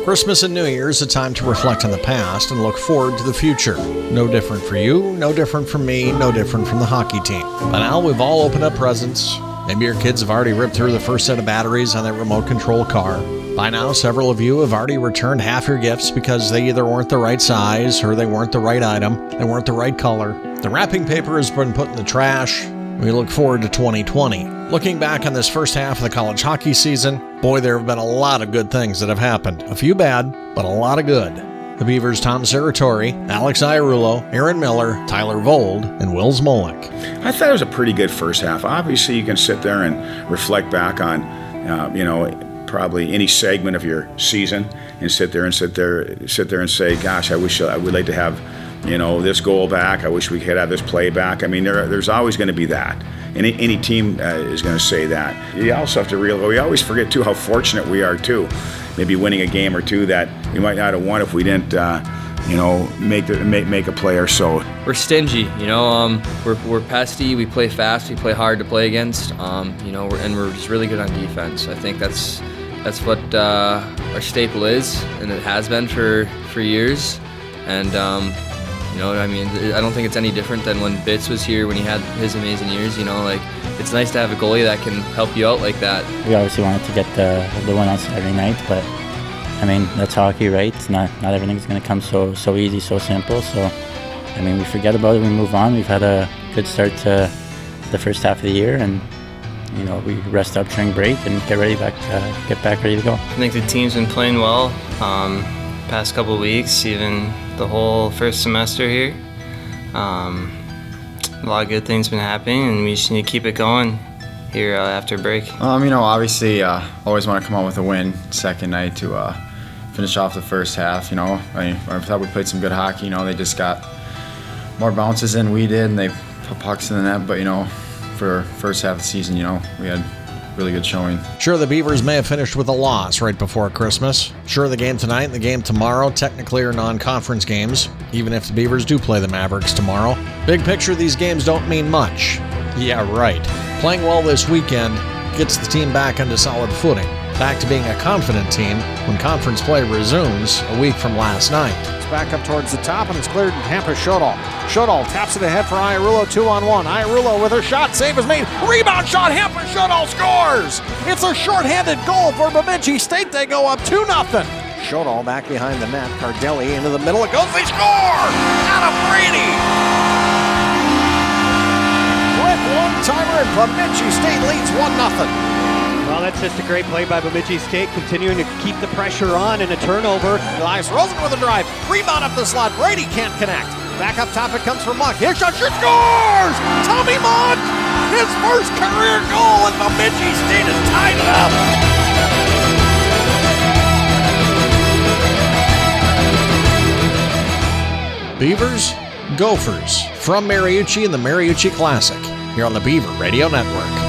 Christmas and New Year's, a time to reflect on the past and look forward to the future. No different for you, no different from me, no different from the hockey team. By now, we've all opened up presents. Maybe your kids have already ripped through the first set of batteries on their remote control car. By now, several of you have already returned half your gifts because they either weren't the right size or they weren't the right item, they weren't the right color. The wrapping paper has been put in the trash. We look forward to 2020. Looking back on this first half of the college hockey season, boy, there have been a lot of good things that have happened. A few bad, but a lot of good. The Beavers' Tom Serratori, Alex Iarulo, Aaron Miller, Tyler Vold, and Will Smolik. I thought it was a pretty good first half. Obviously, you can sit there and reflect back on, probably any segment of your season and sit there and say, gosh, I wish I would like to have, this goal back. I wish we could have this play back. I mean, there's always going to be that. Any team is going to say that. You also have to realize, we always forget, too, how fortunate we are, too. Maybe winning a game or two that we might not have won if we didn't, make a play or so. We're stingy, we're pesty, we play fast, we play hard to play against, and we're just really good on defense. I think that's what our staple is, and it has been for years. And I don't think it's any different than when Bitz was here when he had his amazing years. It's nice to have a goalie that can help you out like that. We obviously wanted to get the win on Saturday night, but that's hockey, right? It's not everything's going to come so easy, so simple. So, we forget about it, we move on. We've had a good start to the first half of the year, and we rest up during break and get back ready to go. I think the team's been playing well past couple of weeks, even the whole first semester here. A lot of good things been happening, and we just need to keep it going here after break. Obviously, always want to come out with a win second night to finish off the first half. I thought we played some good hockey. They just got more bounces than we did, and they put pucks in the net. But for first half of the season, we had really good showing. Sure, the Beavers may have finished with a loss right before Christmas. Sure, the game tonight and the game tomorrow technically are non-conference games, even if the Beavers do play the Mavericks tomorrow. Big picture, these games don't mean much. Yeah, right. Playing well this weekend gets the team back onto solid footing, back to being a confident team when conference play resumes a week from last night. It's back up towards the top, and it's cleared in Tampa. Shodal taps it ahead for Iarulo, 2-on-1. Iarulo with her shot, save is made. Rebound shot, Hamper Shodal scores! It's a shorthanded goal for Bemidji State. They go up 2-0. Shodal back behind the net. Cardelli into the middle. It goes, they score! Adam Brady! Quick one-timer, and Bemidji State leads 1-0. Well, that's just a great play by Bemidji State, continuing to keep the pressure on and a turnover. Elias Rosen with a drive. Rebound up the slot. Brady can't connect. Back up top it comes from Muck. His shot, she scores! Tommy Muck! His first career goal, and Bemidji State has tied it up. Beavers, Gophers, from Mariucci and the Mariucci Classic, here on the Beaver Radio Network.